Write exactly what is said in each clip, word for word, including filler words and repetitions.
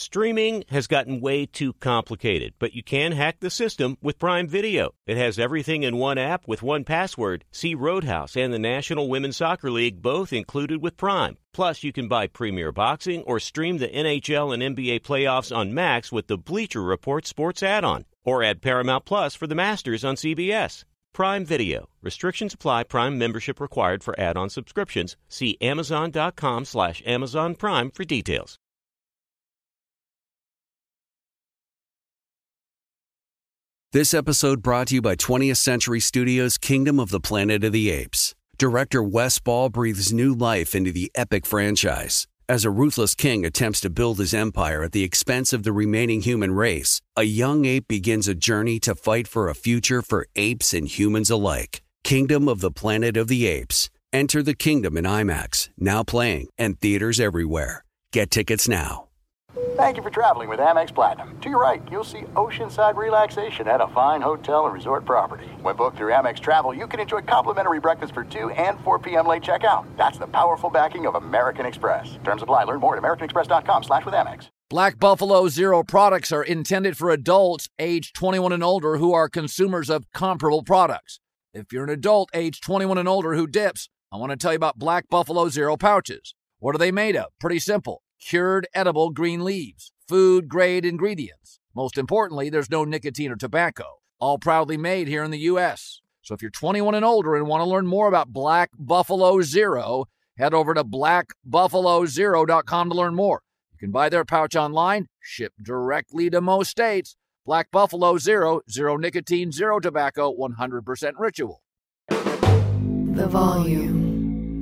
Streaming has gotten way too complicated, but you can hack the system with Prime Video. It has everything in one app with one password. See Roadhouse and the National Women's Soccer League both included with Prime. Plus, you can buy Premier Boxing or stream the N H L and N B A playoffs on Max with the Bleacher Report Sports add-on. Or add Paramount Plus for the Masters on C B S. Prime Video. Restrictions apply. Prime membership required for add-on subscriptions. See Amazon.com slash Amazon Prime for details. This episode brought to you by twentieth Century Studios' Kingdom of the Planet of the Apes. Director Wes Ball breathes new life into the epic franchise. As a ruthless king attempts to build his empire at the expense of the remaining human race, a young ape begins a journey to fight for a future for apes and humans alike. Kingdom of the Planet of the Apes. Enter the kingdom in IMAX, now playing, and theaters everywhere. Get tickets now. Thank you for traveling with Amex Platinum. To your right, you'll see oceanside relaxation at a fine hotel and resort property. When booked through Amex Travel, you can enjoy complimentary breakfast for two and four p.m. late checkout. That's the powerful backing of American Express. Terms apply. Learn more at americanexpress.com slash with Amex. Black Buffalo Zero products are intended for adults age twenty-one and older who are consumers of comparable products. If you're an adult age twenty-one and older who dips, I want to tell you about Black Buffalo Zero pouches. What are they made of? Pretty simple. Cured edible green leaves, food-grade ingredients. Most importantly, there's no nicotine or tobacco. All proudly made here in the U S So if you're twenty-one and older and want to learn more about Black Buffalo Zero, head over to black buffalo zero dot com to learn more. You can buy their pouch online, shipped directly to most states. Black Buffalo Zero, zero nicotine, zero tobacco, one hundred percent ritual. The volume.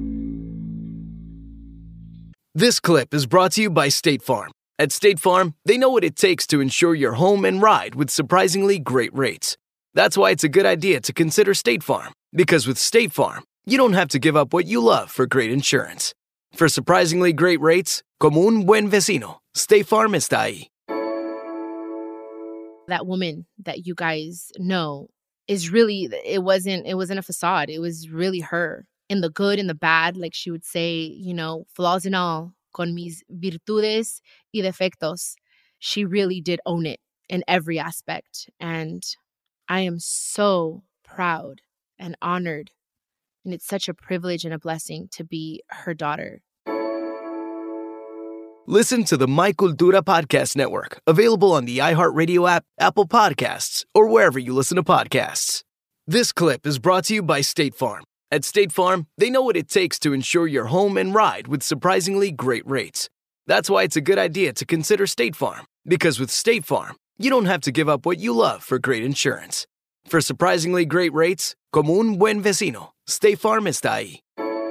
This clip is brought to you by State Farm. At State Farm, they know what it takes to insure your home and ride with surprisingly great rates. That's why it's a good idea to consider State Farm, because with State Farm, you don't have to give up what you love for great insurance. For surprisingly great rates, como un buen vecino, State Farm está ahí. That woman that you guys know is really, it wasn't, it wasn't a facade. It was really her. In the good and the bad, like she would say, you know, flaws and all, con mis virtudes y defectos. She really did own it in every aspect. And I am so proud and honored. And it's such a privilege and a blessing to be her daughter. Listen to the My Cultura Podcast Network, available on the iHeartRadio app, Apple Podcasts, or wherever you listen to podcasts. This clip is brought to you by State Farm. At State Farm, they know what it takes to insure your home and ride with surprisingly great rates. That's why it's a good idea to consider State Farm, because with State Farm, you don't have to give up what you love for great insurance. For surprisingly great rates, como un buen vecino, State Farm está ahí.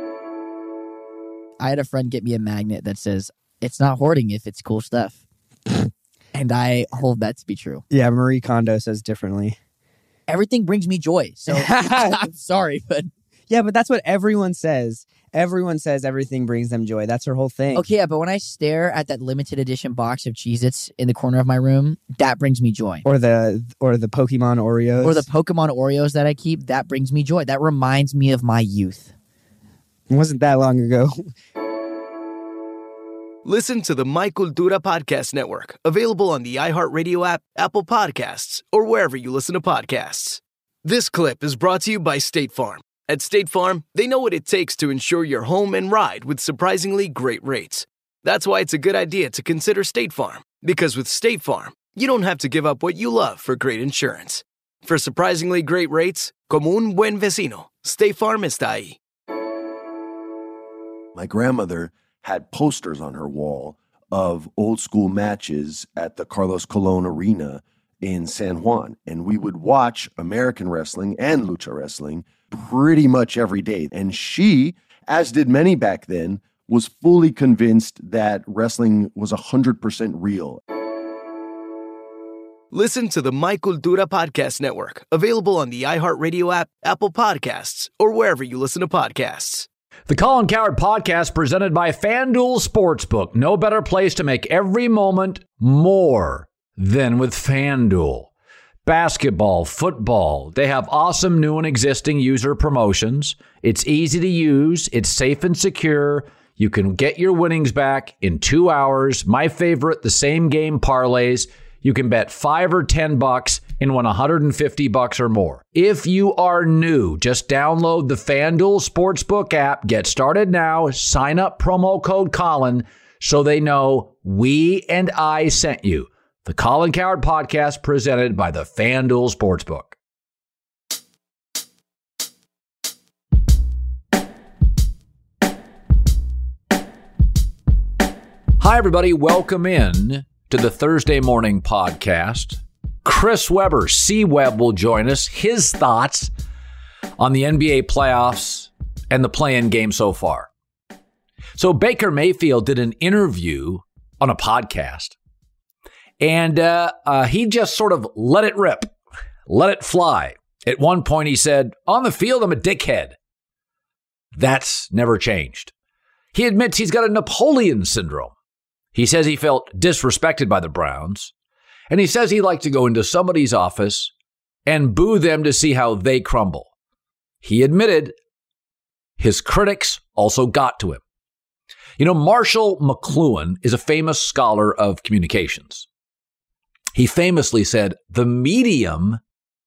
I had a friend get me a magnet that says, "It's not hoarding if it's cool stuff." And I hold that to be true. Yeah, Marie Kondo says differently. Everything brings me joy. So I'm sorry, but... Yeah, but that's what everyone says. Everyone says everything brings them joy. That's her whole thing. Okay, yeah, but when I stare at that limited edition box of Cheez-Its in the corner of my room, that brings me joy. Or the or the Pokemon Oreos. Or the Pokemon Oreos that I keep, that brings me joy. That reminds me of my youth. It wasn't that long ago. Listen to the My Cultura Podcast Network, available on the iHeartRadio app, Apple Podcasts, or wherever you listen to podcasts. This clip is brought to you by State Farm. At State Farm, they know what it takes to insure your home and ride with surprisingly great rates. That's why it's a good idea to consider State Farm, because with State Farm, you don't have to give up what you love for great insurance. For surprisingly great rates, como un buen vecino, State Farm está ahí. My grandmother had posters on her wall of old school matches at the Carlos Colon Arena in San Juan, and we would watch American wrestling and lucha wrestling pretty much every day. And she, as did many back then, was fully convinced that wrestling was one hundred percent real. Listen to the My Cultura Podcast Network, available on the iHeartRadio app, Apple Podcasts, or wherever you listen to podcasts. The Colin Cowherd Podcast, presented by FanDuel Sportsbook. No better place to make every moment more than with FanDuel. Basketball, football, they have awesome new and existing user promotions. It's easy to use. It's safe and secure. You can get your winnings back in two hours. My favorite, the same game parlays. You can bet five or ten bucks and win one hundred fifty bucks or more. If you are new, just download the FanDuel Sportsbook app. Get started now. Sign up promo code Colin so they know we and I sent you. The Colin Cowherd Podcast presented by the FanDuel Sportsbook. Hi, everybody. Welcome in to the Thursday morning podcast. Chris Webber, C-Web, will join us. His thoughts on the N B A playoffs and the play-in game so far. So Baker Mayfield did an interview on a podcast, and uh, uh, he just sort of let it rip, let it fly. At one point, he said, on the field, I'm a dickhead. That's never changed. He admits he's got a Napoleon syndrome. He says he felt disrespected by the Browns, and he says he'd like to go into somebody's office and boo them to see how they crumble. He admitted his critics also got to him. You know, Marshall McLuhan is a famous scholar of communications. He famously said, the medium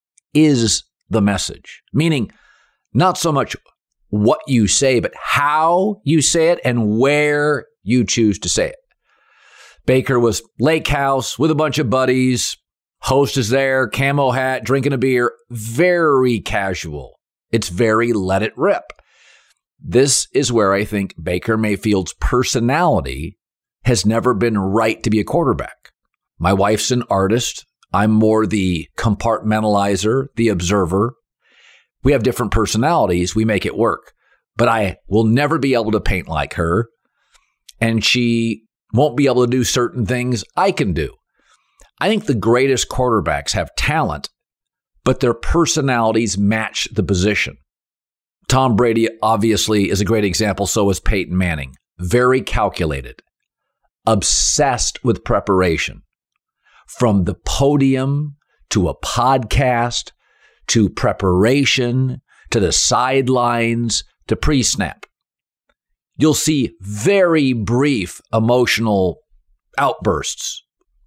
is the message, meaning not so much what you say, but how you say it and where you choose to say it. Baker was lake house with a bunch of buddies. Host is there, camo hat, drinking a beer. Very casual. It's very let it rip. This is where I think Baker Mayfield's personality has never been right to be a quarterback. My wife's an artist. I'm more the compartmentalizer, the observer. We have different personalities. We make it work. But I will never be able to paint like her. And she won't be able to do certain things I can do. I think the greatest quarterbacks have talent, but their personalities match the position. Tom Brady obviously is a great example. So is Peyton Manning. Very calculated, obsessed with preparation. From the podium to a podcast to preparation to the sidelines to pre-snap. You'll see very brief emotional outbursts.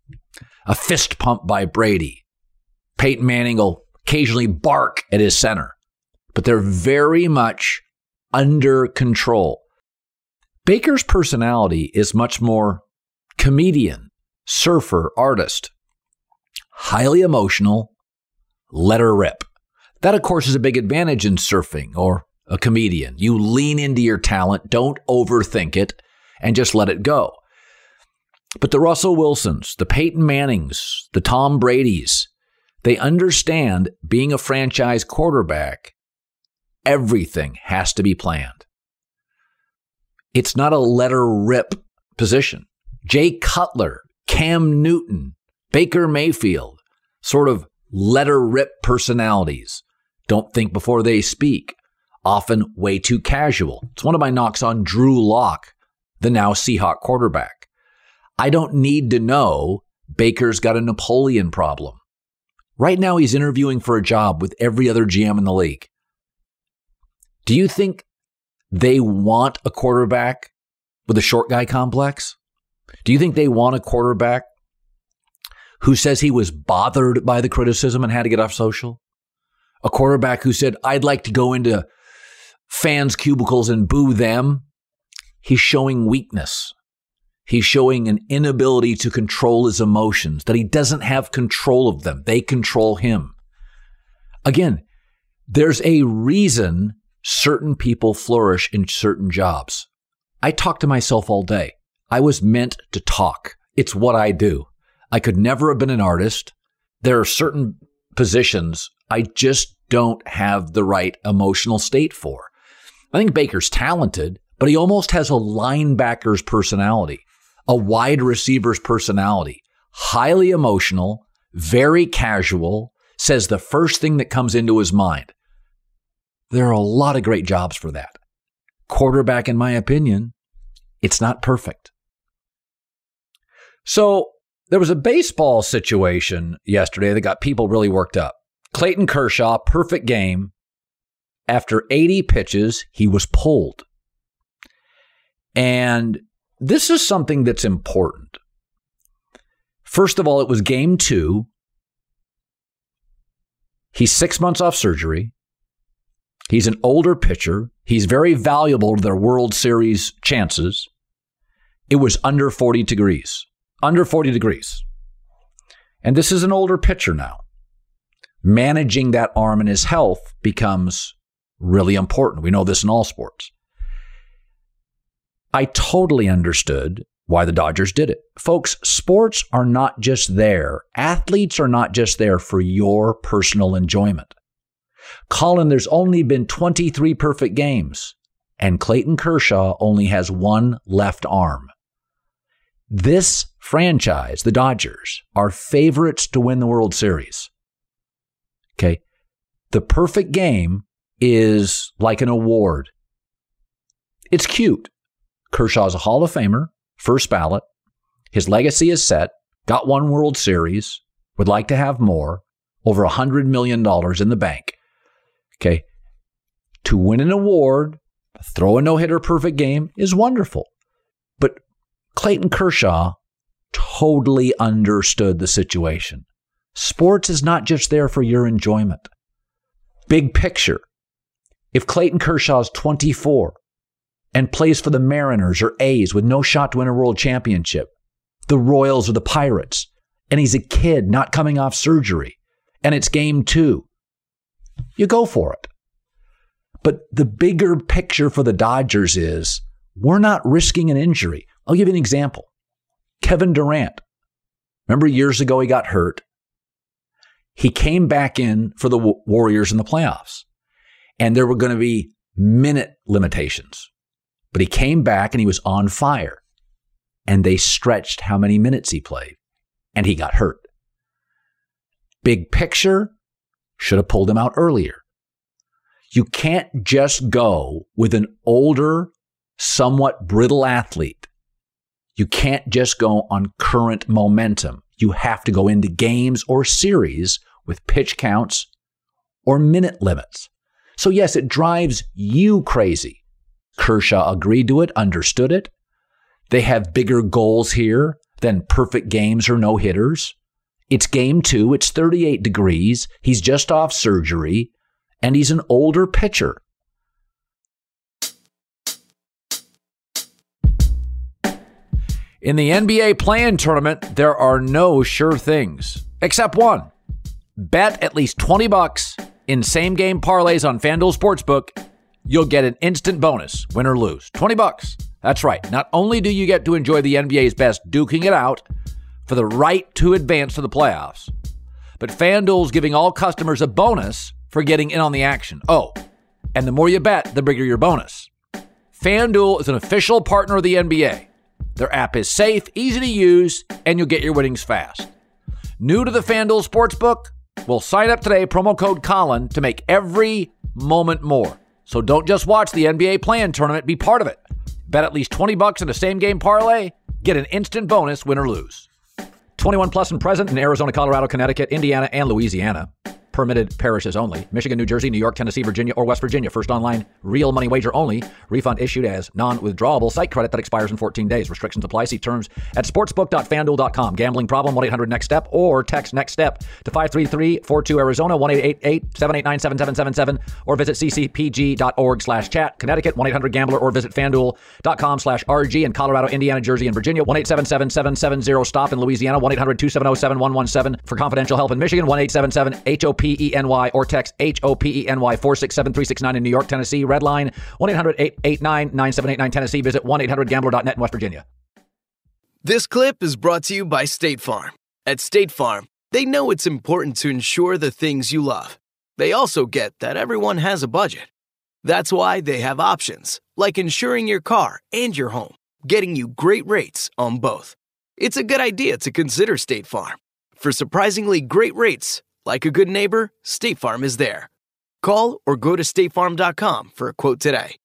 A fist pump by Brady. Peyton Manning will occasionally bark at his center, but they're very much under control. Baker's personality is much more comedian, surfer, artist. Highly emotional, let her rip. That, of course, is a big advantage in surfing or a comedian. You lean into your talent, don't overthink it, and just let it go. But the Russell Wilsons, the Peyton Mannings, the Tom Bradys, they understand being a franchise quarterback, everything has to be planned. It's not a let her rip position. Jay Cutler, Cam Newton, Baker Mayfield, sort of let her rip personalities. Don't think before they speak. Often way too casual. It's one of my knocks on Drew Lock, the now Seahawk quarterback. I don't need to know Baker's got a Napoleon problem. Right now he's interviewing for a job with every other G M in the league. Do you think they want a quarterback with a short guy complex? Do you think they want a quarterback who says he was bothered by the criticism and had to get off social? A quarterback who said, I'd like to go into fans' cubicles and boo them? He's showing weakness. He's showing an inability to control his emotions, that he doesn't have control of them. They control him. Again, there's a reason certain people flourish in certain jobs. I talk to myself all day. I was meant to talk. It's what I do. I could never have been an artist. There are certain positions I just don't have the right emotional state for. I think Baker's talented, but he almost has a linebacker's personality, a wide receiver's personality, highly emotional, very casual, says the first thing that comes into his mind. There are a lot of great jobs for that. Quarterback, in my opinion, it's not perfect. So there was a baseball situation yesterday that got people really worked up. Clayton Kershaw, perfect game. After eighty pitches, he was pulled. And this is something that's important. First of all, it was game two. He's six months off surgery. He's an older pitcher. He's very valuable to their World Series chances. It was under forty degrees. Under forty degrees. And this is an older pitcher now. Managing that arm and his health becomes really important. We know this in all sports. I totally understood why the Dodgers did it. Folks, sports are not just there. Athletes are not just there for your personal enjoyment. Colin, there's only been twenty-three perfect games, and Clayton Kershaw only has one left arm. This franchise, the Dodgers, are favorites to win the World Series. Okay? The perfect game is like an award. It's cute. Kershaw's a Hall of Famer, first ballot. His legacy is set, got one World Series, would like to have more, over one hundred million dollars in the bank. Okay, to win an award, throw a no-hitter perfect game is wonderful. But Clayton Kershaw totally understood the situation. Sports is not just there for your enjoyment. Big picture. If Clayton Kershaw is twenty-four and plays for the Mariners or A's with no shot to win a world championship, the Royals or the Pirates, and he's a kid not coming off surgery, and it's game two, you go for it. But the bigger picture for the Dodgers is we're not risking an injury. I'll give you an example. Kevin Durant. Remember years ago he got hurt. He came back in for the Warriors in the playoffs, and there were going to be minute limitations. But he came back and he was on fire, and they stretched how many minutes he played, and he got hurt. Big picture, should have pulled him out earlier. You can't just go with an older, somewhat brittle athlete. You can't just go on current momentum. You have to go into games or series with pitch counts or minute limits. So yes, it drives you crazy. Kershaw agreed to it, understood it. They have bigger goals here than perfect games or no-hitters. It's game two. It's thirty-eight degrees. He's just off surgery, and he's an older pitcher. In the N B A play-in tournament, there are no sure things, except one. Bet at least twenty bucks in same-game parlays on FanDuel Sportsbook. You'll get an instant bonus, win or lose. twenty bucks. That's right. Not only do you get to enjoy the N B A's best duking it out for the right to advance to the playoffs, but FanDuel's giving all customers a bonus for getting in on the action. Oh, and the more you bet, the bigger your bonus. FanDuel is an official partner of the N B A. Their app is safe, easy to use, and you'll get your winnings fast. New to the FanDuel Sportsbook? Well, sign up today, promo code Colin, to make every moment more. So don't just watch the N B A play-in tournament, be part of it. Bet at least twenty bucks in a same-game parlay, get an instant bonus, win or lose. twenty-one plus and present in Arizona, Colorado, Connecticut, Indiana, and Louisiana. Permitted parishes only. Michigan, New Jersey, New York, Tennessee, Virginia, or West Virginia. First online, real money wager only. Refund issued as non-withdrawable site credit that expires in fourteen days. Restrictions apply. See terms at sportsbook dot fan duel dot com. Gambling problem, one eight hundred next step, or text NEXT STEP to five three three four two Arizona, one eight eight eight seven eight nine seven seven seven seven, or visit c c p g dot org slash chat. Connecticut, one eight hundred gambler, or visit fanduel dot com slash R G. In Colorado, Indiana, Jersey, and Virginia, one eight seven seven seven seven zero stop. In Louisiana, one eight hundred two seven zero seven one one seven. For confidential help in Michigan, one eight seven seven H O P E N Y, or text H O P E N Y four six seven three six nine. In New York, Tennessee, red line one eight hundred eight eight nine nine seven eight nine. Tennessee, visit one eight hundred gambler dot net in West Virginia. This clip is brought to you by State Farm. At State Farm, they know it's important to insure the things you love. They also get that everyone has a budget. That's why they have options, like insuring your car and your home, getting you great rates on both. It's a good idea to consider State Farm. For surprisingly great rates, like a good neighbor, State Farm is there. Call or go to state farm dot com for a quote today.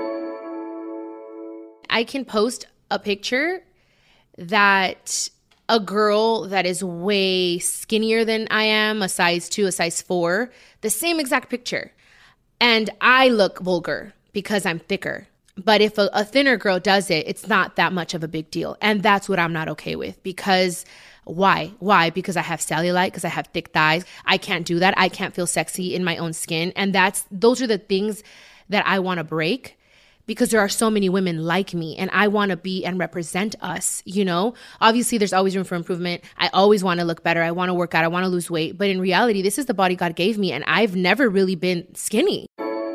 I can post a picture that a girl that is way skinnier than I am, a size two, a size four, the same exact picture. And I look vulgar because I'm thicker. But if a, a thinner girl does it, it's not that much of a big deal. And that's what I'm not okay with. Because why? Why? Because I have cellulite, because I have thick thighs. I can't do that. I can't feel sexy in my own skin. And that's those are the things that I want to break, because there are so many women like me and I want to be and represent us, you know? Obviously, there's always room for improvement. I always want to look better. I want to work out. I want to lose weight. But in reality, this is the body God gave me, and I've never really been skinny.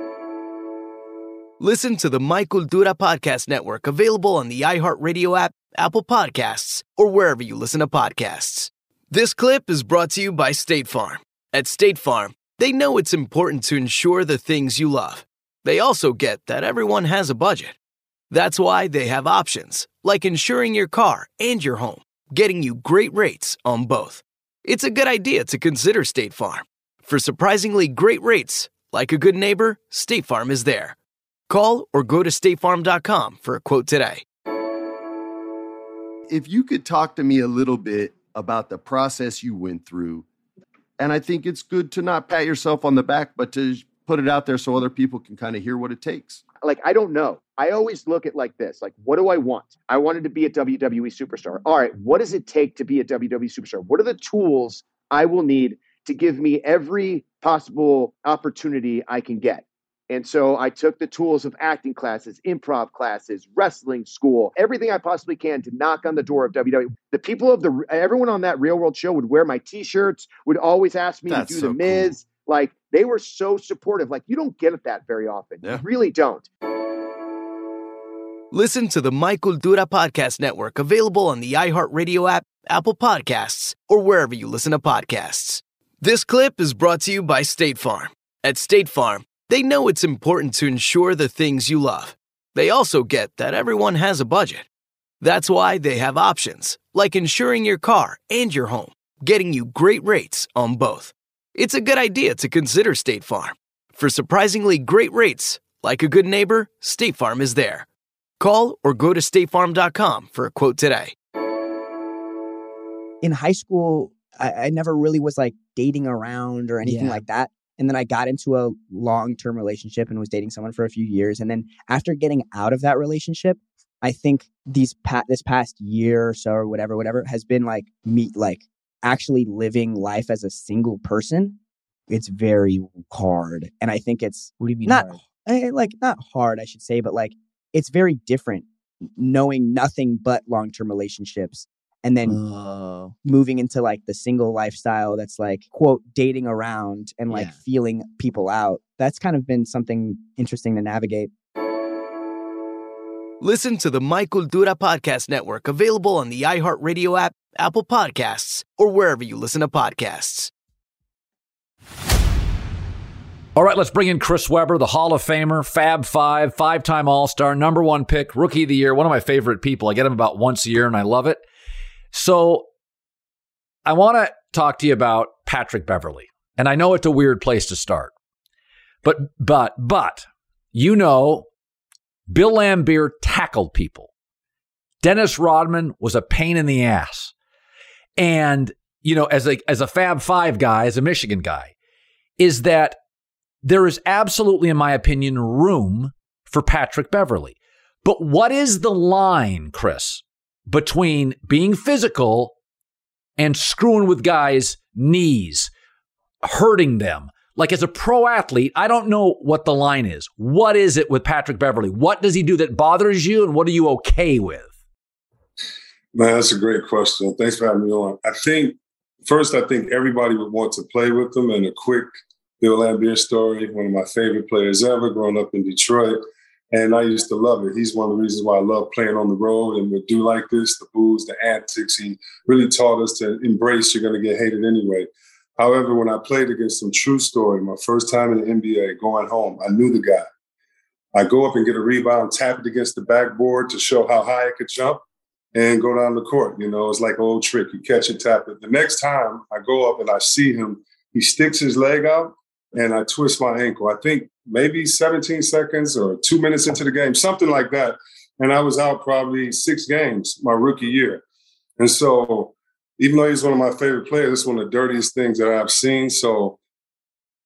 Listen to the My Cultura Podcast Network, available on the iHeartRadio app, Apple Podcasts, or wherever you listen to podcasts. This clip is brought to you by State Farm. At State Farm, they know it's important to insure the things you love. They also get that everyone has a budget. That's why they have options, like insuring your car and your home, getting you great rates on both. It's a good idea to consider State Farm. For surprisingly great rates, like a good neighbor, State Farm is there. Call or go to state farm dot com for a quote today. If you could talk to me a little bit about the process you went through, and I think it's good to not pat yourself on the back, but to put it out there so other people can kind of hear what it takes. Like, I don't know. I always look at like this, like, what do I want? I wanted to be a W W E superstar. All right, what does it take to be a W W E superstar? What are the tools I will need to give me every possible opportunity I can get? And so I took the tools of acting classes, improv classes, wrestling school, everything I possibly can to knock on the door of W W E. The people of the, everyone on that Real World show would wear my t-shirts, would always ask me That's to do so the Miz. Cool. Like, they were so supportive. Like, you don't get it that very often. Yeah. You really don't. Listen to the My Cultura Podcast Network, available on the iHeartRadio app, Apple Podcasts, or wherever you listen to podcasts. This clip is brought to you by State Farm. At State Farm, they know it's important to insure the things you love. They also get that everyone has a budget. That's why they have options, like insuring your car and your home, getting you great rates on both. It's a good idea to consider State Farm. For surprisingly great rates, like a good neighbor, State Farm is there. Call or go to state farm dot com for a quote today. In high school, I, I never really was like dating around or anything Yeah. like that. And then I got into a long-term relationship and was dating someone for a few years. And then after getting out of that relationship, I think these pa- this past year or so or whatever, whatever has been like me, like actually living life as a single person. It's very hard. And I think it's What do you mean not hard? eh, like not hard, I should say, but like it's very different knowing nothing but long-term relationships and then Oh. moving into like the single lifestyle that's like, quote, dating around and like Yeah. feeling people out. That's kind of been something interesting to navigate. Listen to the My Cultura Podcast Network, available on the iHeartRadio app, Apple Podcasts, or wherever you listen to podcasts. All right, let's bring in Chris Webber, the Hall of Famer, Fab Five, five-time All-Star, number one pick, Rookie of the Year, one of my favorite people. I get him about once a year, and I love it. So I want to talk to you about Patrick Beverley. And I know it's a weird place to start. But, but, but, you know, Bill Laimbeer tackled people. Dennis Rodman was a pain in the ass. And, you know, as a, as a Fab Five guy, as a Michigan guy, is that there is absolutely, in my opinion, room for Patrick Beverley. But what is the line, Chris, between being physical and screwing with guys' knees, hurting them? Like, as a pro athlete, I don't know what the line is. What is it with Patrick Beverley? What does he do that bothers you, and what are you okay with? Man, that's a great question. Thanks for having me on. I think, first, I think everybody would want to play with him. And a quick Bill Laimbeer story, one of my favorite players ever, growing up in Detroit. And I used to love it. He's one of the reasons why I love playing on the road and would do like this, the booze, the antics. He really taught us to embrace you're going to get hated anyway. However, when I played against him, true story, my first time in the N B A, going home, I knew the guy. I go up and get a rebound, tap it against the backboard to show how high I could jump and go down the court. You know, it's like an old trick. You catch it, tap it. The next time I go up and I see him, he sticks his leg out and I twist my ankle. I think maybe seventeen seconds or two minutes into the game, something like that. And I was out probably six games my rookie year. And so even though he's one of my favorite players, it's one of the dirtiest things that I've seen. So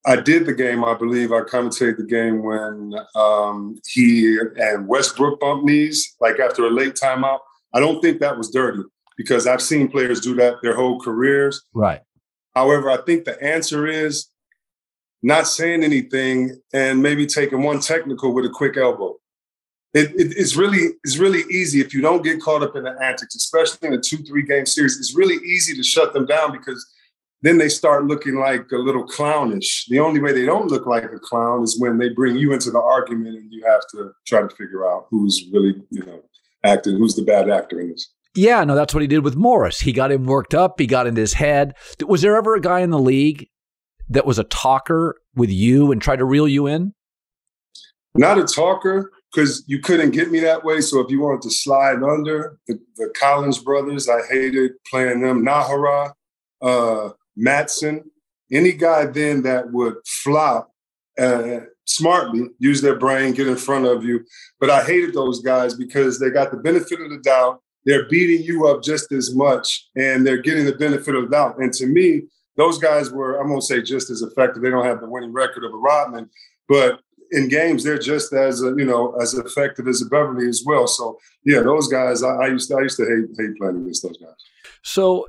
I did the game, I believe. I commentated the game when um, he and Westbrook bumped knees, like after a late timeout. I don't think that was dirty because I've seen players do that their whole careers. Right. However, I think the answer is not saying anything and maybe taking one technical with a quick elbow. It, it, it's really it's really easy if you don't get caught up in the antics, especially in a two, three game series. It's really easy to shut them down because then they start looking like a little clownish. The only way they don't look like a clown is when they bring you into the argument and you have to try to figure out who's really, you know, acting, who's the bad actor in this. Yeah, no, that's what he did with Morris. He got him worked up. He got in his head. Was there ever a guy in the league that was a talker with you and tried to reel you in? Not a talker, because you couldn't get me that way. So if you wanted to slide under, the, the Collins brothers, I hated playing them. Nahara, uh, Matson, any guy then that would flop uh, smartly, use their brain, get in front of you. But I hated those guys because they got the benefit of the doubt. They're beating you up just as much, and they're getting the benefit of the doubt. And to me, those guys were, I'm going to say, just as effective. They don't have the winning record of a Rodman, but in games, they're just as, uh, you know, as effective as a Beverly as well. So, yeah, those guys, I, I used to, I used to hate, hate playing against those guys. So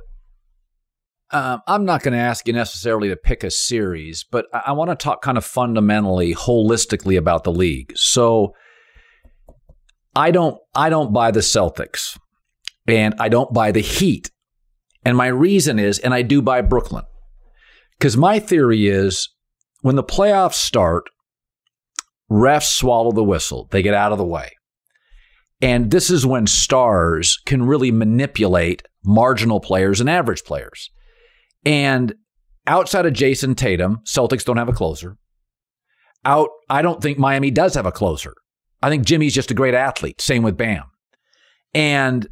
um, I'm not going to ask you necessarily to pick a series, but I, I want to talk kind of fundamentally, holistically about the league. So I don't, I don't buy the Celtics, and I don't buy the Heat. And my reason is, and I do buy Brooklyn, because my theory is when the playoffs start, refs swallow the whistle. They get out of the way. And this is when stars can really manipulate marginal players and average players. And outside of Jason Tatum, Celtics don't have a closer. Out, I don't think Miami does have a closer. I think Jimmy's just a great athlete. Same with Bam. And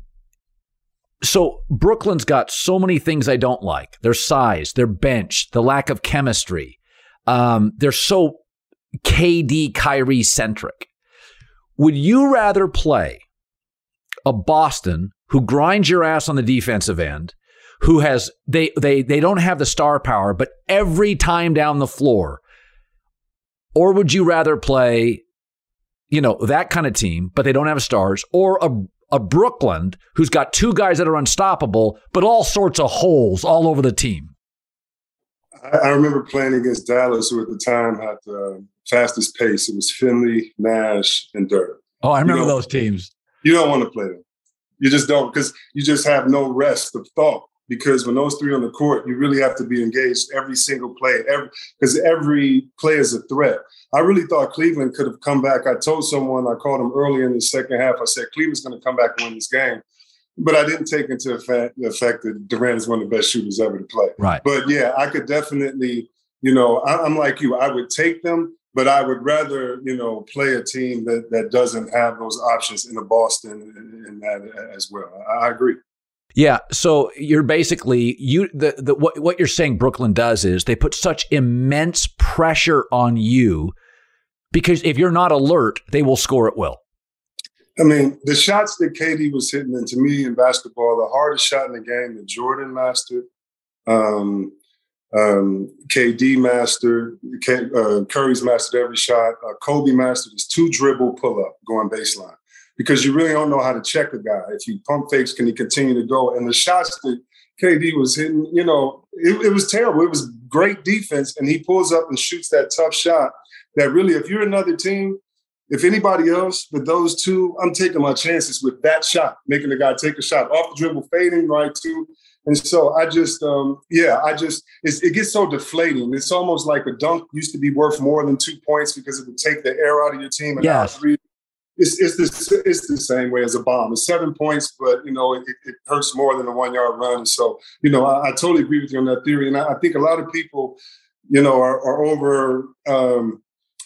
so Brooklyn's got so many things I don't like. Their size, their bench, the lack of chemistry. Um, they're so K D Kyrie centric. Would you rather play a Boston who grinds your ass on the defensive end, who has they they they don't have the star power, but every time down the floor, or would you rather play, you know, that kind of team, but they don't have stars, or a a Brooklyn who's got two guys that are unstoppable, but all sorts of holes all over the team? I remember playing against Dallas, who at the time had the fastest pace. It was Finley, Nash, and Dirk. Oh, I remember those teams. You don't want to play them. You just don't, because you just have no rest of thought. Because when those three are on the court, you really have to be engaged every single play, every because every play is a threat. I really thought Cleveland could have come back. I told someone, I called him early in the second half. I said, Cleveland's going to come back and win this game. But I didn't take into effect the fact that Durant is one of the best shooters ever to play. Right. But, yeah, I could definitely, you know, I, I'm like you. I would take them, but I would rather, you know, play a team that, that doesn't have those options in the Boston and, and that as well. I, I agree. Yeah, so you're basically you the, the what what you're saying Brooklyn does is they put such immense pressure on you because if you're not alert, they will score at will. I mean, the shots that K D was hitting, and to me in basketball, the hardest shot in the game that Jordan mastered, um, um, K D mastered, K, uh, Curry's mastered every shot, uh, Kobe mastered his two dribble pull up going baseline. Because you really don't know how to check a guy. If you pump fakes, can he continue to go? And the shots that K D was hitting, you know, it, it was terrible. It was great defense, and he pulls up and shoots that tough shot that really, if you're another team, if anybody else but those two, I'm taking my chances with that shot, making the guy take a shot off the dribble, fading right too. And so I just, um, yeah, I just, it's, it gets so deflating. It's almost like a dunk used to be worth more than two points because it would take the air out of your team. And yes. three. It's it's the, it's the same way as a bomb. It's seven points, but, you know, it, it hurts more than a one-yard run. And so, you know, I, I totally agree with you on that theory. And I, I think a lot of people, you know, are, are over um,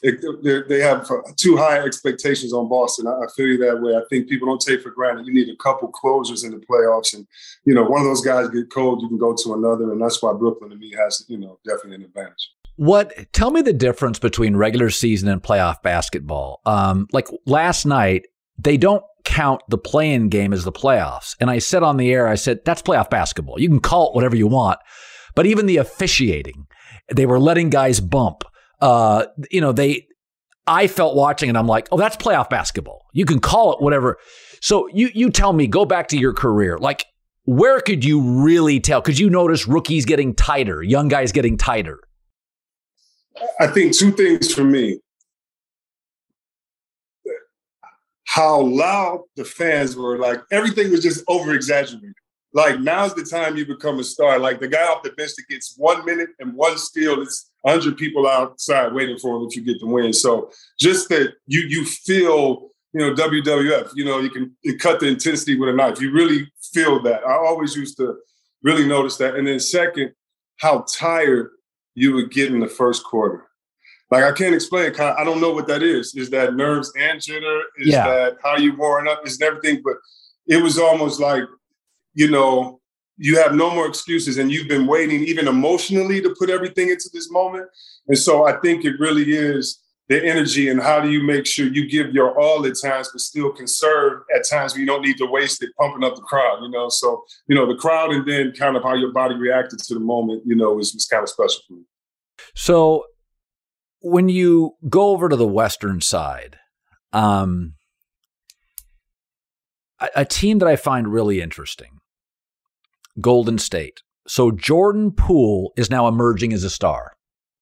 – they have too high expectations on Boston. I, I feel you that way. I think people don't take for granted. You need a couple closers in the playoffs. And, you know, one of those guys get cold, you can go to another. And that's why Brooklyn, to me, has, you know, definitely an advantage. What? Tell me the difference between regular season and playoff basketball. Um, like last night, they don't count the play-in game as the playoffs. And I said on the air, I said, that's playoff basketball. You can call it whatever you want. But even the officiating, they were letting guys bump. Uh, you know, they, I felt watching and I'm like, oh, that's playoff basketball. You can call it whatever. So you, you tell me, go back to your career. Like, where could you really tell? Could you notice rookies getting tighter, young guys getting tighter? I think two things for me. How loud the fans were, like everything was just over exaggerated. Like now's the time you become a star. Like the guy off the bench that gets one minute and one steal, it's one hundred people outside waiting for him if you get the win. So just that you you feel, you know, W W F, you know, you can you cut the intensity with a knife. You really feel that. I always used to really notice that. And then second, how tired you would get in the first quarter. Like, I can't explain. I don't know what that is. Is that nerves and jitter? Is Yeah. that how you warm up? Is everything? But it was almost like, you know, you have no more excuses and you've been waiting even emotionally to put everything into this moment. And so I think it really is the energy and how do you make sure you give your all at times, but still conserve at times where you don't need to waste it pumping up the crowd, you know? So, you know, the crowd and then kind of how your body reacted to the moment, you know, was, was kind of special for me. So when you go over to the Western side, um, a, a team that I find really interesting, Golden State. So Jordan Poole is now emerging as a star.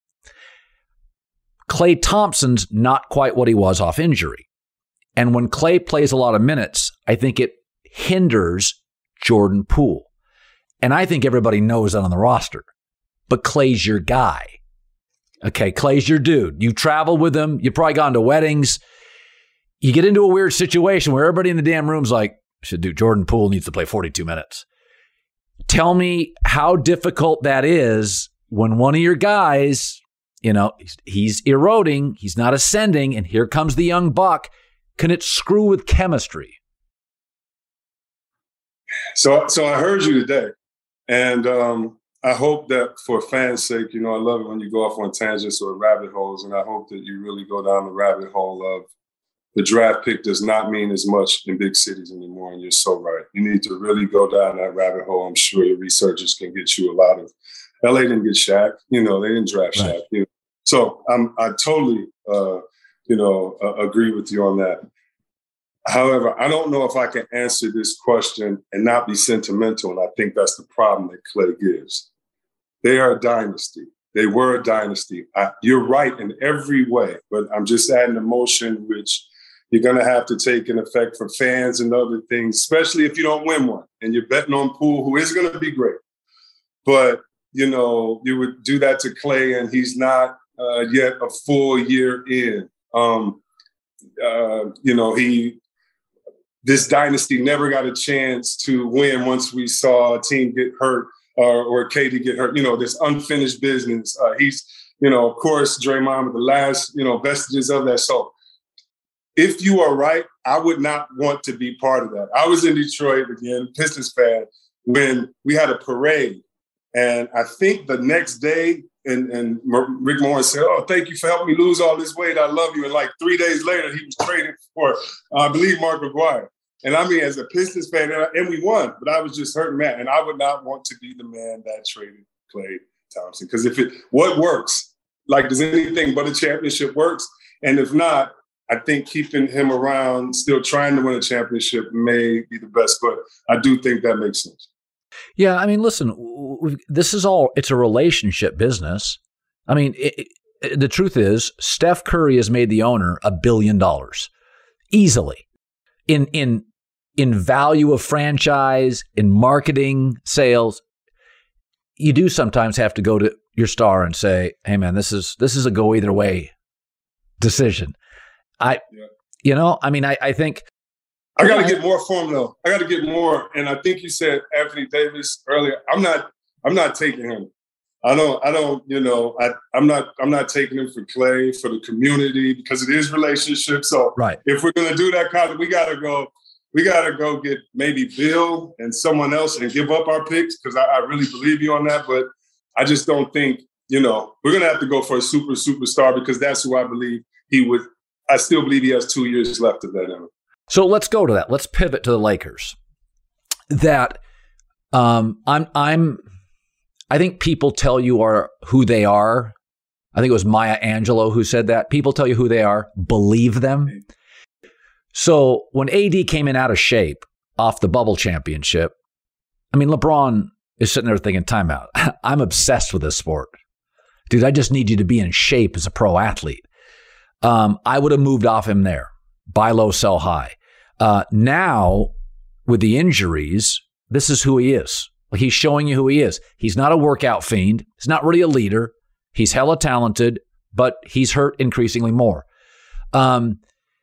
Klay Thompson's not quite what he was off injury. And when Klay plays a lot of minutes, I think it hinders Jordan Poole. And I think everybody knows that on the roster. But Klay's your guy. Okay, Klay's your dude. You travel with him. You've probably gone to weddings. You get into a weird situation where everybody in the damn room's like, should do Jordan Poole needs to play forty-two minutes. Tell me how difficult that is when one of your guys, you know, he's, he's eroding, he's not ascending, and here comes the young buck. Can it screw with chemistry? So, so I heard you today, and um, I hope that for fans' sake, you know, I love it when you go off on tangents or rabbit holes, and I hope that you really go down the rabbit hole of the draft pick does not mean as much in big cities anymore, and you're so right. You need to really go down that rabbit hole. I'm sure your researchers can get you a lot of. L A didn't get Shaq, you know, they didn't draft Right. Shaq. You know? So I'm, I totally, uh, you know, uh, agree with you on that. However, I don't know if I can answer this question and not be sentimental, and I think that's the problem that Klay gives. They are a dynasty. They were a dynasty. I, you're right in every way, but I'm just adding emotion, which you're going to have to take in effect for fans and other things, especially if you don't win one and you're betting on Poole, who is going to be great. But, you know, you would do that to Klay, and he's not uh, yet a full year in. Um, uh, you know, he this dynasty never got a chance to win once we saw a team get hurt or, or K D get hurt. You know, this unfinished business. Uh, he's, you know, of course, Draymond with the last, you know, vestiges of that. So if you are right, I would not want to be part of that. I was in Detroit, again, Pistons fan, when we had a parade. And I think the next day, and, and Rick Morris said, oh, thank you for helping me lose all this weight. I love you. And like three days later, he was traded for, uh, I believe, Mark McGuire. And I mean, as a Pistons fan, and, I, and we won, but I was just hurting, man. And I would not want to be the man that traded Klay Thompson. Because if it, what works? Like, does anything but a championship works? And if not, I think keeping him around, still trying to win a championship may be the best. But I do think that makes sense. Yeah, I mean, listen, we've, this is all, it's a relationship business. I mean, it, it, the truth is, Steph Curry has made the owner a billion dollars easily in in in value of franchise, in marketing, sales. You do sometimes have to go to your star and say, hey, man, this is this is a go either way decision. I, yeah. you know, I mean, I, I think. I got to get more from though. I got to get more. And I think you said Anthony Davis earlier. I'm not, I'm not taking him. I don't, I don't, you know, I, I'm not, I'm not taking him for Klay, for the community, because it is relationships. So right. if we're going to do that kind of, we got to go, we got to go get maybe Bill and someone else and give up our picks. Cause I, I really believe you on that. But I just don't think, you know, we're going to have to go for a super, superstar because that's who I believe he would, I still believe he has two years left of that in him. So let's go to that. Let's pivot to the Lakers. That um, I'm, I'm, I think people tell you are who they are. I think it was Maya Angelou who said that. People tell you who they are. Believe them. So when A D came in out of shape off the bubble championship, I mean, LeBron is sitting there thinking, timeout. I'm obsessed with this sport. Dude, I just need you to be in shape as a pro athlete. Um, I would have moved off him there. Buy low, sell high. Uh, now, with the injuries, this is who he is. Like, he's showing you who he is. He's not a workout fiend. He's not really a leader. He's hella talented, but he's hurt increasingly more. Um,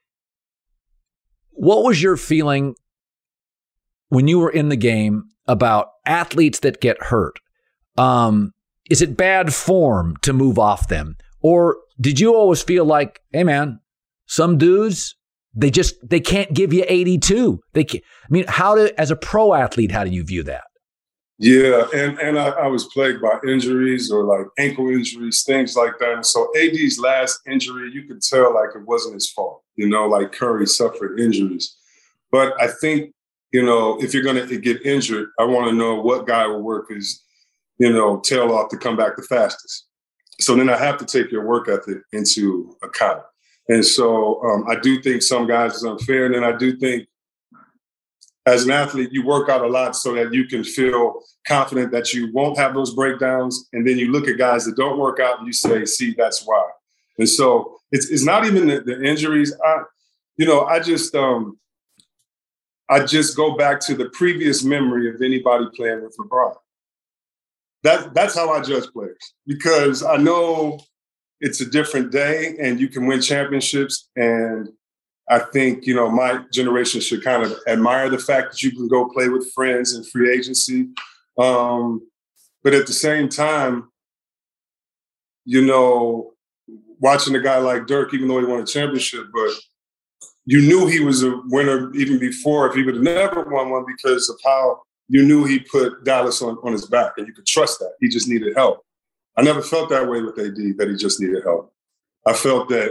what was your feeling when you were in the game about athletes that get hurt? Um, is it bad form to move off them? Or did you always feel like, hey, man, some dudes, they just, they can't give you eighty-two. They can't. I mean, how do, as a pro athlete, how do you view that? Yeah, and, and I, I was plagued by injuries or like ankle injuries, things like that. And so A D's last injury, you could tell like it wasn't his fault. You know, like Curry suffered injuries. But I think, you know, if you're going to get injured, I want to know what guy will work his, you know, tail off to come back the fastest. So then I have to take your work ethic into account. And so um, I do think some guys is unfair. And then I do think as an athlete, you work out a lot so that you can feel confident that you won't have those breakdowns. And then you look at guys that don't work out and you say, see, that's why. And so it's it's not even the, the injuries. I, you know, I just um, I just go back to the previous memory of anybody playing with LeBron. That, that's how I judge players, because I know it's a different day and you can win championships. And I think, you know, my generation should kind of admire the fact that you can go play with friends in free agency. Um, but at the same time, you know, watching a guy like Dirk, even though he won a championship, but you knew he was a winner even before if he would have never won one, because of how you knew he put Dallas on, on his back and you could trust that. He just needed help. I never felt that way with A D, that he just needed help. I felt that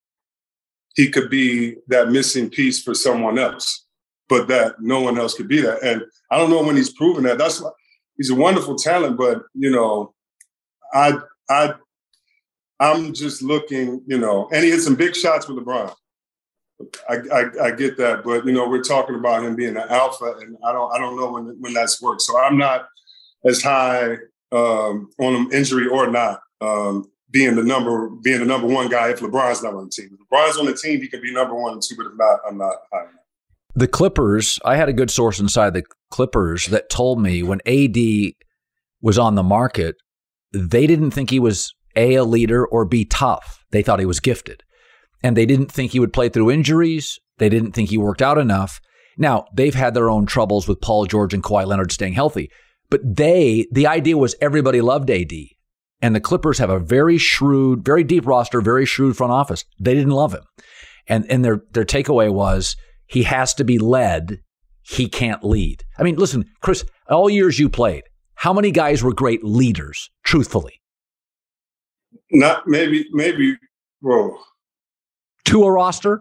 he could be that missing piece for someone else, but that no one else could be that. And I don't know when he's proven that. That's why he's a wonderful talent, but, you know, I, I, I'm just looking, you know, and he hit some big shots with LeBron. I, I, I get that, but you know, we're talking about him being an alpha, and I don't I don't know when when that's worked. So I'm not as high um, on him, injury or not, um, being the number being the number one guy if LeBron's not on the team. If LeBron's on the team, he can be number one and two, but if not, I'm not high. The Clippers, I had a good source inside the Clippers that told me when A D was on the market, they didn't think he was A, a leader, or B, tough. They thought he was gifted. And they didn't think he would play through injuries. They didn't think he worked out enough. Now, they've had their own troubles with Paul George and Kawhi Leonard staying healthy. But they, the idea was everybody loved A D. And the Clippers have a very shrewd, very deep roster, very shrewd front office. They didn't love him. And and their their takeaway was he has to be led. He can't lead. I mean, listen, Chris, all years you played, how many guys were great leaders, truthfully? Not maybe, maybe, whoa. To a roster?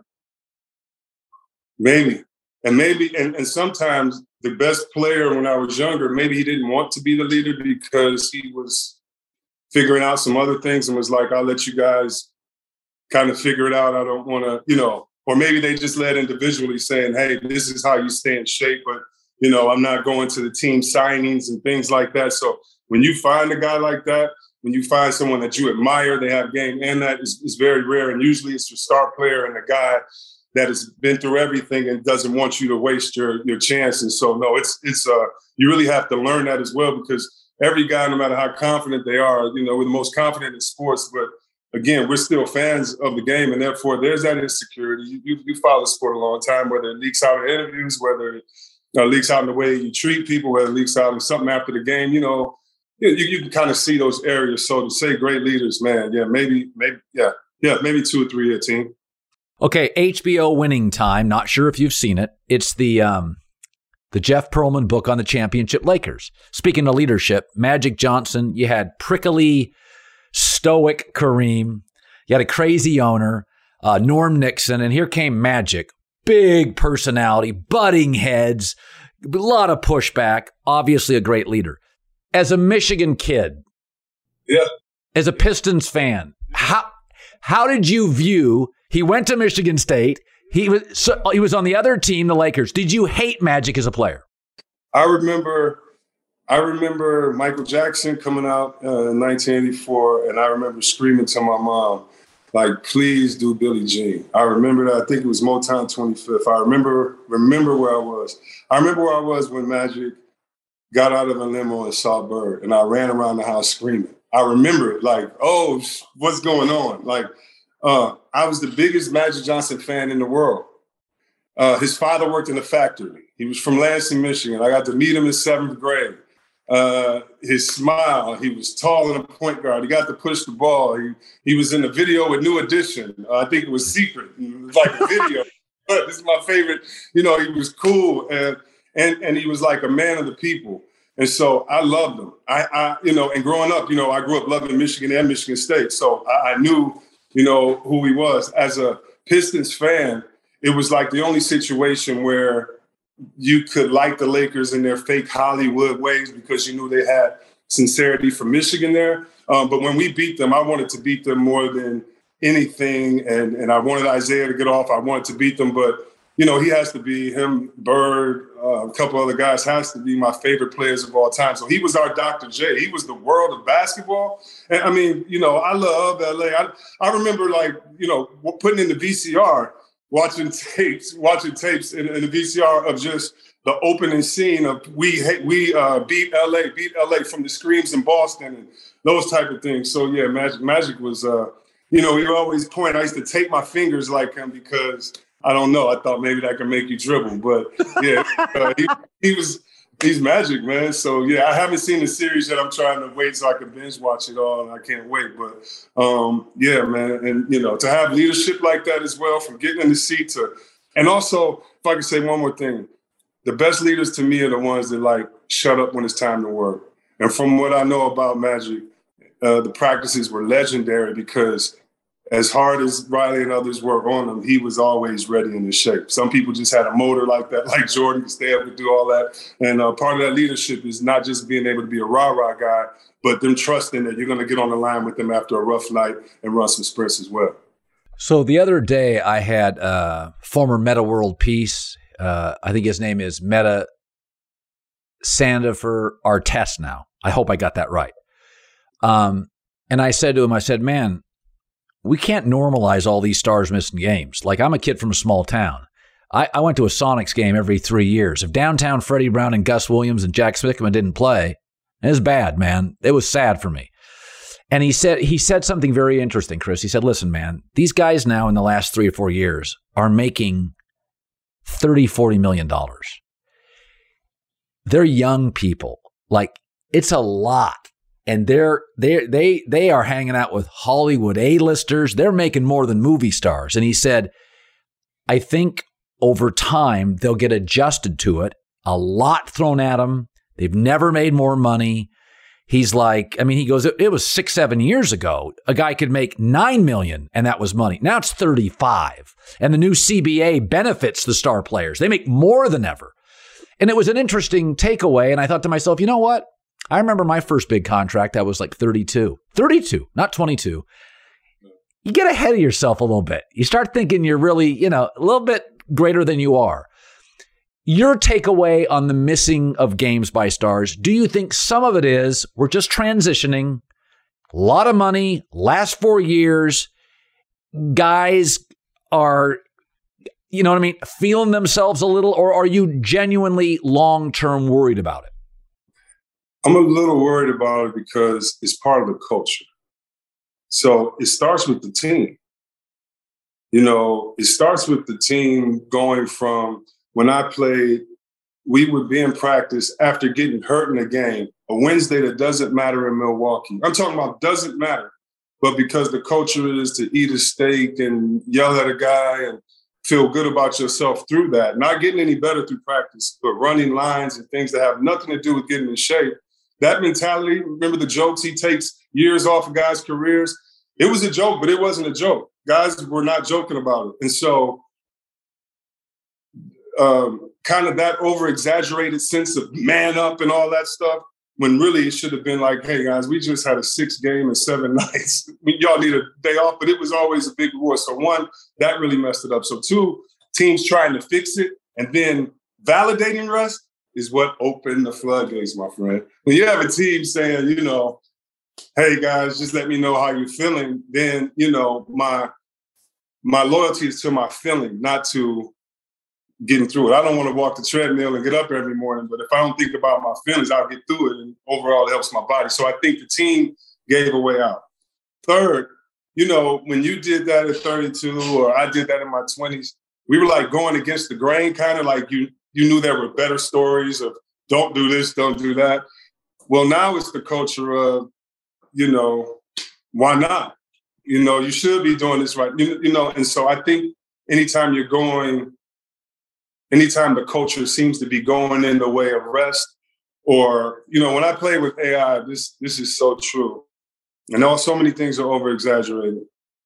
Maybe. And maybe, and, and sometimes the best player when I was younger, maybe he didn't want to be the leader because he was figuring out some other things and was like, I'll let you guys kind of figure it out. I don't want to, you know, or maybe they just led individually saying, hey, this is how you stay in shape, but, you know, I'm not going to the team signings and things like that. So when you find a guy like that, when you find someone that you admire, they have game, and that is, is very rare. And usually it's your star player and a guy that has been through everything and doesn't want you to waste your, your chances. So no, it's, it's, uh, you really have to learn that as well, because every guy, no matter how confident they are, you know, we're the most confident in sports, but again, we're still fans of the game. And therefore there's that insecurity. You, you, you follow the sport a long time, whether it leaks out in interviews, whether it uh, leaks out in the way you treat people, whether it leaks out in something after the game, you know, You, you can kind of see those areas. So to say great leaders, man, yeah, maybe, maybe, yeah, yeah, maybe two or three a team. Okay, H B O Winning Time. Not sure if you've seen it. It's the um, the Jeff Pearlman book on the championship Lakers. Speaking of leadership, Magic Johnson, you had prickly, stoic Kareem. You had a crazy owner, uh, Norm Nixon, and here came Magic. Big personality, butting heads, a lot of pushback, obviously a great leader. As a Michigan kid, yeah, as a Pistons fan, how how did you view? He went to Michigan State. He was so, he was on the other team, the Lakers. Did you hate Magic as a player? I remember, I remember Michael Jackson coming out uh, in nineteen eighty-four, and I remember screaming to my mom, like, "Please do Billie Jean." I remember that. I think it was Motown twenty-fifth. I remember remember where I was. I remember where I was when Magic got out of a limo and saw Bird, and I ran around the house screaming. I remember it like, oh, what's going on? Like, uh, I was the biggest Magic Johnson fan in the world. Uh, his father worked in a factory. He was from Lansing, Michigan. I got to meet him in seventh grade. Uh, his smile, he was tall and a point guard. He got to push the ball. He he was in the video with New Edition. Uh, I think it was Secret. It was like a video. But this is my favorite. You know, he was cool and and and he was like a man of the people. And so I loved him. I, I you know, and growing up, you know, I grew up loving Michigan and Michigan State. So I, I knew, you know, who he was. As a Pistons fan, it was like the only situation where you could like the Lakers in their fake Hollywood ways because you knew they had sincerity from Michigan there. Um, but when we beat them, I wanted to beat them more than anything. And, and I wanted Isaiah to get off. I wanted to beat them. But, you know, he has to be, him, Bird, uh, a couple other guys, has to be my favorite players of all time. So he was our Doctor J. He was the world of basketball. And, I mean, you know, I love L A. I, I remember, like, you know, putting in the V C R, watching tapes, watching tapes in, in the V C R of just the opening scene of we we uh, beat L A, beat L A from the screams in Boston and those type of things. So yeah, Magic Magic was, uh, you know, he would always point. I used to tape my fingers like him because I don't know. I thought maybe that could make you dribble, but yeah, uh, he, he was. He's Magic, man. So, yeah, I haven't seen the series yet. I'm trying to wait so I can binge watch it all, and I can't wait. But, um, yeah, man, and, you know, to have leadership like that as well, from getting in the seat to – and also, if I could say one more thing, the best leaders to me are the ones that, like, shut up when it's time to work. And from what I know about Magic, uh, the practices were legendary because as hard as Riley and others work on him, he was always ready and in shape. Some people just had a motor like that, like Jordan, could stay up and do all that. And uh, part of that leadership is not just being able to be a rah-rah guy, but them trusting that you're going to get on the line with them after a rough night and run some sprints as well. So the other day I had uh, former Meta World Peace. Uh, I think his name is Meta Sandifer Artest now. I hope I got that right. Um, and I said to him, I said, man, we can't normalize all these stars missing games. Like, I'm a kid from a small town. I, I went to a Sonics game every three years. If downtown Freddie Brown and Gus Williams and Jack Spickman didn't play, it was bad, man. It was sad for me. And he said he said something very interesting, Chris. He said, listen, man, these guys now in the last three or four years are making thirty, forty million dollars. They're young people. Like, it's a lot. And they're they they they are hanging out with Hollywood A-listers. They're making more than movie stars. And he said, I think over time they'll get adjusted to it. A lot thrown at them. They've never made more money. He's like, I mean, he goes, it, it was six, seven years ago. A guy could make nine million and that was money. Now it's thirty-five. And the new C B A benefits the star players. They make more than ever. And it was an interesting takeaway. And I thought to myself, you know what? I remember my first big contract, I was like thirty-two. thirty-two, not twenty-two. You get ahead of yourself a little bit. You start thinking you're really, you know, a little bit greater than you are. Your takeaway on the missing of games by stars, do you think some of it is we're just transitioning, a lot of money, last four years, guys are, you know what I mean, feeling themselves a little, or are you genuinely long-term worried about it? I'm a little worried about it because it's part of the culture. So it starts with the team. You know, it starts with the team going from when I played, we would be in practice after getting hurt in a game, a Wednesday that doesn't matter in Milwaukee. I'm talking about doesn't matter, but because the culture is to eat a steak and yell at a guy and feel good about yourself through that. Not getting any better through practice, but running lines and things that have nothing to do with getting in shape. That mentality, remember the jokes he takes years off of guys' careers? It was a joke, but it wasn't a joke. Guys were not joking about it. And so um, kind of that over-exaggerated sense of man up and all that stuff, when really it should have been like, hey, guys, we just had a six game and seven nights. I mean, y'all need a day off, but it was always a big reward. So one, that really messed it up. So two, teams trying to fix it and then validating rest is what opened the floodgates, my friend. When you have a team saying, you know, hey, guys, just let me know how you're feeling, then, you know, my my loyalty is to my feeling, not to getting through it. I don't want to walk the treadmill and get up every morning, but if I don't think about my feelings, I'll get through it, and overall it helps my body. So I think the team gave a way out. Third, you know, when you did that at thirty-two or I did that in my twenties, we were like going against the grain, kind of like you you knew there were better stories of don't do this, don't do that. Well, now it's the culture of, you know, why not? You know, you should be doing this right. You, you know, and so I think anytime you're going, anytime the culture seems to be going in the way of rest, or, you know, when I play with A I, this this is so true. I know so many things are over-exaggerated,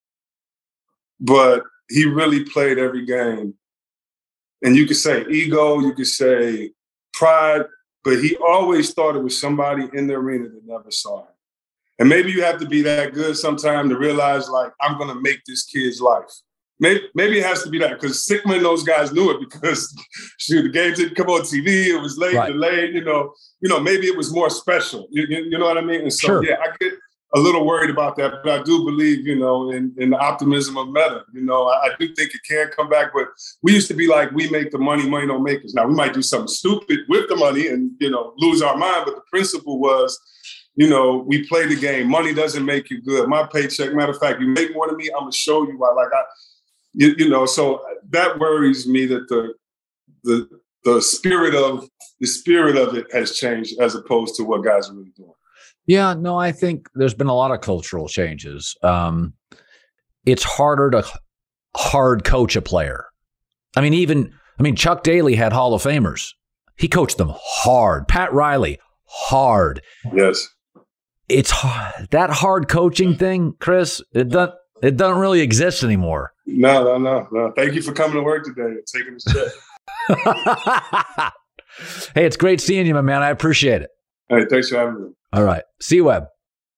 but he really played every game. And you could say ego, you could say pride, but he always thought it was somebody in the arena that never saw him. And maybe you have to be that good sometime to realize, like, I'm going to make this kid's life. Maybe, maybe it has to be that, because Sigma and those guys knew it because shoot, the game didn't come on T V. It was late, right. delayed. You know, you know, maybe it was more special. You, you, you know what I mean? And so, sure. yeah, I get a little worried about that, but I do believe, you know, in, in the optimism of meta. You know, I, I do think it can come back, but we used to be like, we make the money, money don't make us. Now, we might do something stupid with the money and, you know, lose our mind, but the principle was, you know, we play the game. Money doesn't make you good. My paycheck, matter of fact, you make more than me, I'm going to show you why. Like, I, you, you know, so that worries me that the the the spirit of the spirit of it has changed as opposed to what guys are really doing. Yeah, no, I think there's been a lot of cultural changes. Um, it's harder to hard coach a player. I mean, even, I mean, Chuck Daly had Hall of Famers. He coached them hard. Pat Riley, hard. Yes. It's hard. That hard coaching thing, Chris, it doesn't, it doesn't really exist anymore. No, no, no, no. Thank you for coming to work today and taking this check. Hey, it's great seeing you, my man. I appreciate it. Hey, thanks for having me. All right. See you, Webb.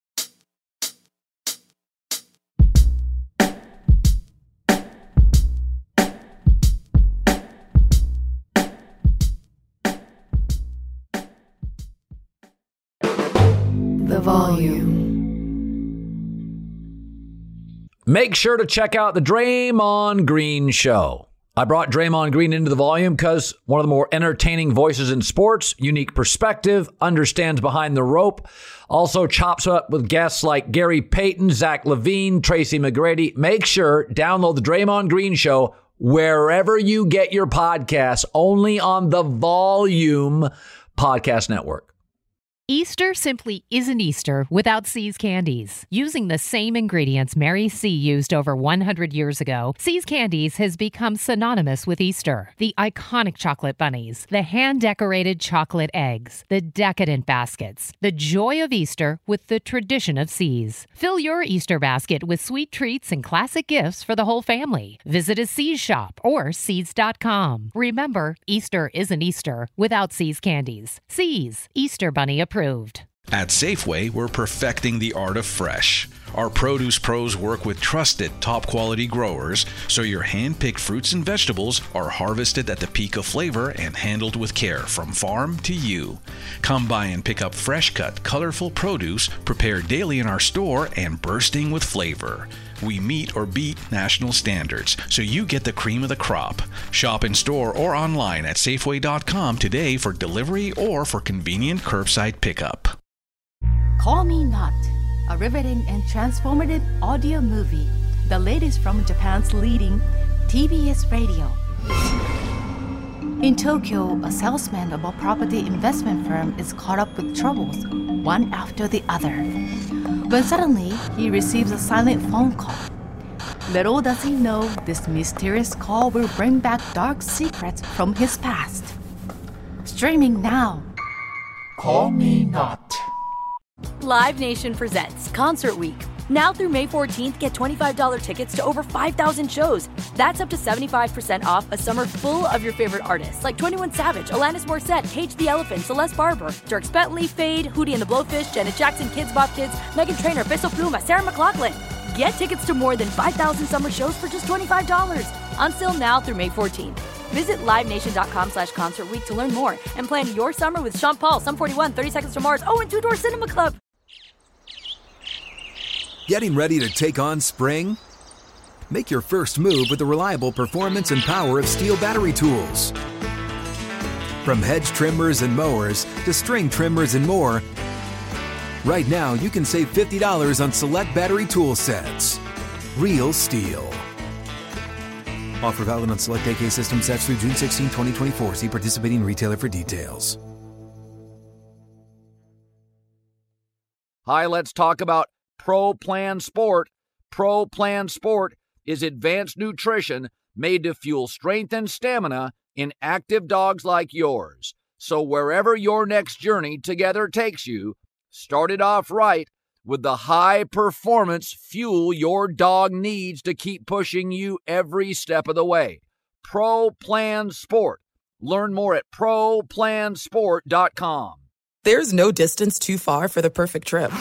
The volume. Make sure to check out the Draymond Green Show. I brought Draymond Green into the volume because one of the more entertaining voices in sports, unique perspective, understands behind the rope, also chops up with guests like Gary Payton, Zach LaVine, Tracy McGrady. Make sure, download the Draymond Green Show wherever you get your podcasts, only on the Volume Podcast Network. Easter simply isn't Easter without See's Candies. Using the same ingredients Mary C. used over one hundred years ago, See's Candies has become synonymous with Easter. The iconic chocolate bunnies, the hand-decorated chocolate eggs, the decadent baskets, the joy of Easter with the tradition of See's. Fill your Easter basket with sweet treats and classic gifts for the whole family. Visit a See's shop or See's dot com. Remember, Easter isn't Easter without See's Candies. See's, Easter Bunny approved. At Safeway, we're perfecting the art of fresh. Our produce pros work with trusted, top-quality growers, so your hand-picked fruits and vegetables are harvested at the peak of flavor and handled with care from farm to you. Come by and pick up fresh-cut, colorful produce prepared daily in our store and bursting with flavor. We meet or beat national standards, so you get the cream of the crop. Shop in store or online at Safeway dot com today for delivery or for convenient curbside pickup. Call Me Not, a riveting and transformative audio movie, the latest from Japan's leading T B S radio. In Tokyo, a salesman of a property investment firm is caught up with troubles, one after the other. When suddenly, he receives a silent phone call. Little does he know, this mysterious call will bring back dark secrets from his past. Streaming now. Call Me Not. Live Nation presents Concert Week. Now through May fourteenth, get twenty-five dollars tickets to over five thousand shows. That's up to seventy-five percent off a summer full of your favorite artists like twenty-one Savage, Alanis Morissette, Cage the Elephant, Celeste Barber, Dierks Bentley, Fade, Hootie and the Blowfish, Janet Jackson, Kids Bop Kids, Meghan Trainor, Peso Pluma, Sarah McLachlan. Get tickets to more than five thousand summer shows for just twenty-five dollars. On sale now through May fourteenth. Visit livenation.com slash concert week to learn more and plan your summer with Sean Paul, Sum forty-one, thirty Seconds to Mars, oh, and Two Door Cinema Club. Getting ready to take on spring? Make your first move with the reliable performance and power of Steel battery tools. From hedge trimmers and mowers to string trimmers and more, right now you can save fifty dollars on select battery tool sets. Real Steel. Offer valid on select A K system sets through June sixteenth, twenty twenty-four. See participating retailer for details. Hi, let's talk about Pro Plan Sport. Pro Plan Sport is advanced nutrition made to fuel strength and stamina in active dogs like yours. So wherever your next journey together takes you, start it off right with the high-performance fuel your dog needs to keep pushing you every step of the way. Pro Plan Sport. Learn more at pro plan sport dot com. There's no distance too far for the perfect trip.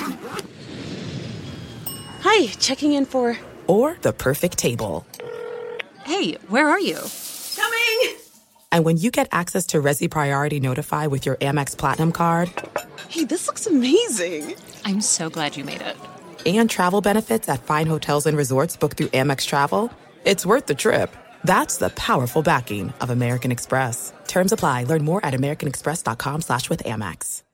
Hi, checking in for... Or the perfect table. Hey, where are you? Coming! And when you get access to Resi Priority Notify with your Amex Platinum card... Hey, this looks amazing. I'm so glad you made it. And travel benefits at fine hotels and resorts booked through Amex Travel. It's worth the trip. That's the powerful backing of American Express. Terms apply. Learn more at americanexpress.com slash with Amex.